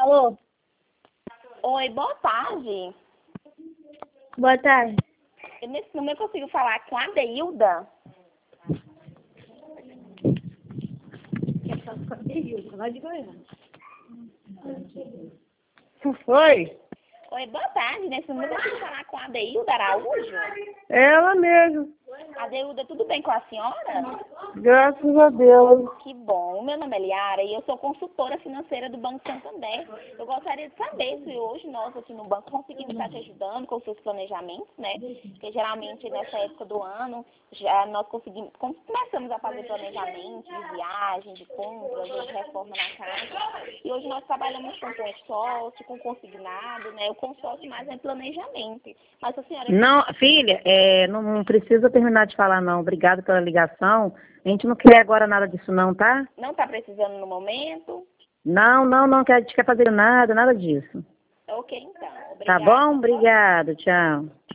Alô? Oi, boa tarde. Boa tarde. Nesse número eu consigo falar com a Deilda? Lá de Goiânia. Foi? Oi, boa tarde. Nesse número eu consigo falar com a Deilda Araújo? Ela mesmo. A Deilda, tudo bem com a senhora? Graças a Deus. Que bom. O meu nome é Liara e eu sou consultora financeira do Banco Santander. Eu gostaria de saber se hoje nós aqui no banco conseguimos estar te ajudando com os seus planejamentos, né? Porque geralmente nessa época do ano já nós começamos a fazer planejamentos de viagem, de compras, ou de reforma na casa. E hoje nós trabalhamos com consórcio, com consignado, né? O consórcio mais é planejamento. Mas a senhora... Não, filha, não precisa terminar de falar, não. Obrigada pela ligação. A gente não quer agora nada disso, não, tá? Não está precisando no momento? Não, que a gente quer fazer nada disso. Ok, então. Tá Obrigada. bom? Obrigada, tchau.